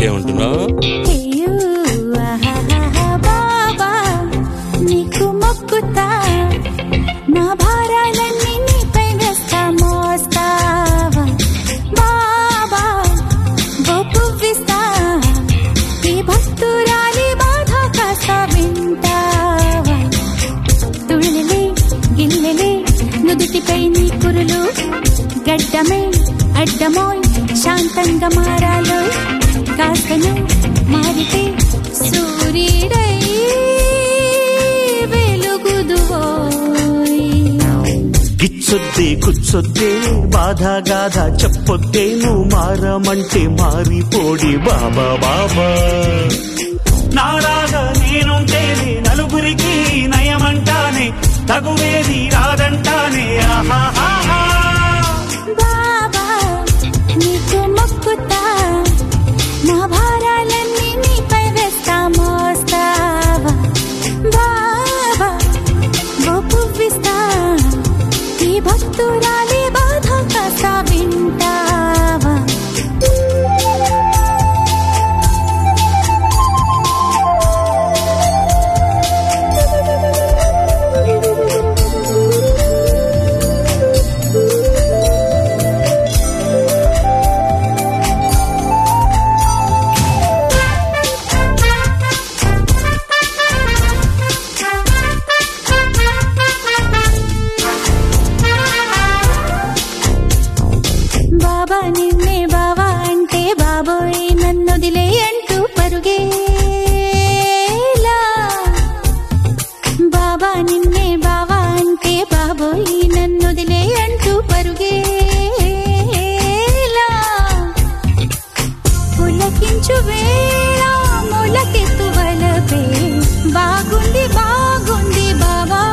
ఏమంటున్నావు? బాబా నీకు మొక్కుతా, నా భారాలన్నీ నీపై వేస్తా మోస్తావా బాబా, గొప్పవిస్తా ఈ భక్తురాలి బాధ కాస్త వింటావా. తుళ్ళలే గిల్లెలే నుదుటిపై నీ కురులు, గడ్డమే అడ్డమోయ్ శాంతంగా మారాలో, కాస్తను మారితే సూర్యుడై వెలుగుదువోయ్. గిచ్చొద్దే కూర్చొద్దే బాధ గాథ చెప్పొద్దే, నువ్వు మారమంటే మారిపోడి బాబా బాబా. నారాగా నేనుంటేనే నలుగురికి నయమంటానే, తగువేది రాదంటానే. ఆహాహా బాబా నీకు మొక్కుతా, నా భారాలన్నీ నీపై వేస్తా మోస్తావా బాబా, గొప్పవిస్తా ఈ భక్తురాలి బాధ కాస్త వింటావా. బాబా నిన్నే బావా అంటే బాబోయ్ నన్నొదిలే అంటూ పరుగేలా, బాబా నిన్నే బావా అంటే బాబోయ్ నన్నొదిలే అంటూ పరుగేలా. పులకించు వేళ ములకెత్తు వలపే, బాగుంది బాగుంది బాబా,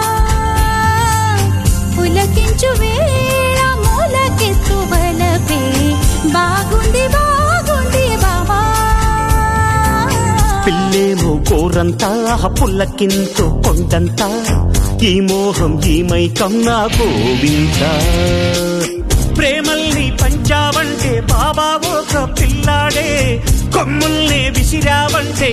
పులకించు వేళ ములకెత్తు వలపే, బాగుంది బాగుంది బాబా. పిల్లేమో కోరంతా పుల్లకింతో కొండంతా, ఈ మోహం ఈ మైకం నా గోవింద. ప్రేమల్ని పంచావంటే బాబా ఒక పిల్లాడే, కొమ్ముల్నే విసిరావంటే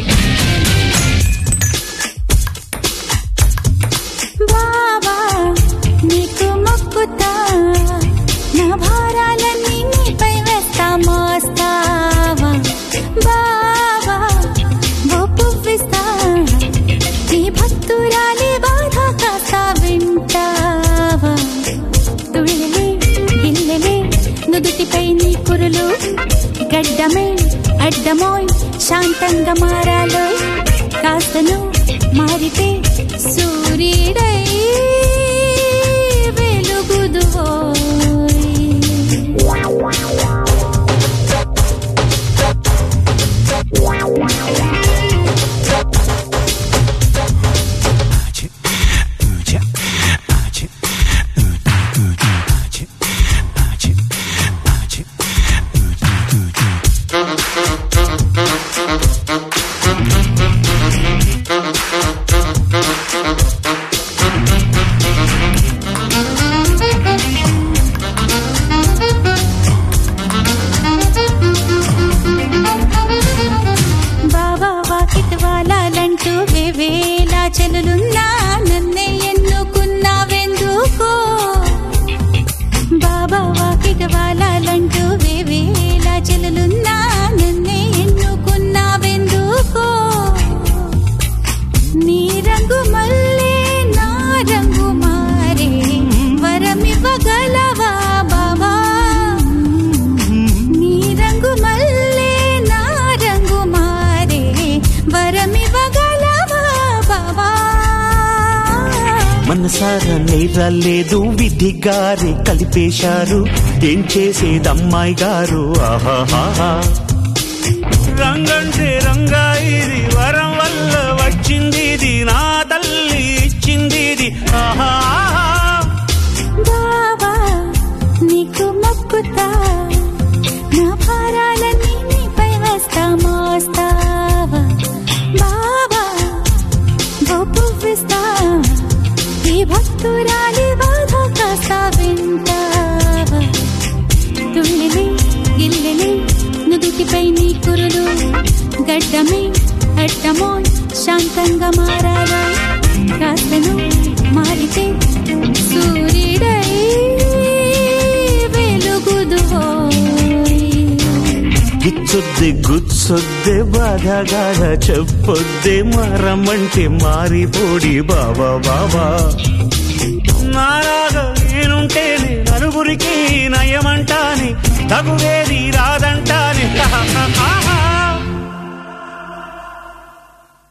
బాబా నీకు మొక్కుతా, నా భారాలన్నీ నీపై వేస్తా మోస్తావా బాబా, గొప్పవిస్తా ఈ భక్తురాలి బాధ కాస్త వింటావా. తుళ్ళలే గిల్లెలే నుదుటిపై నీ కురులు, గడ్డమే అడ్డమోయ్ శాంతంగా మారాలో, కాస్తను మారితే సూర్యుడై వెలుగుదువోయ్. బాబా వాకిట్ వాలాలంటూ వేవేలా చెలులున్నా నన్నే ఎన్నుకున్నావెందుకో, బాబా వాకిట్ వాలాలంటూ వేవేలా చెలులున్నా నన్నే ఎన్నుకున్నావెందుకో. నీ రంగు మల్లే నా రంగు మారే, వరమివ్వగలవా బాబా, నీ రంగు మల్లే నా రంగు మారే, వరమివ్వగలవా బాబా. మనసారా నేరాలేదు విధి గారే కలిపేశారు, ఏం చేసేదమ్మాయి గారు. ఆహాహా రంగంటే రంగా ఇది, వరం వల్ల వచ్చింది ఇది, నా తల్లి ఇచ్చింది ఇది. ఆహాహా బాబా నీకు మొక్కుతా, నా భారాలన్నీ నీపై వేస్తా మోస్తావా బాబా, గొప్పవిస్తా ఈ భక్తురాలి బాధ కాస్త వింటావా. తుళ్ళలే గిల్లెలే నుదుటిపై నీ కురులు, కమోన్ శాంతంగా మారాలా కాస్తను మారితే సూర్యుడై వెలుగుదువోయ్ గిచ్చొద్దే గుచ్చొద్దే బాధగాడ చెప్పొద్దే మరమంటే మారిపోడి బాబా బాబా నారాగా నేనుంటేనే నలుగురికి నయమంటానే తగువేది రాదంటానే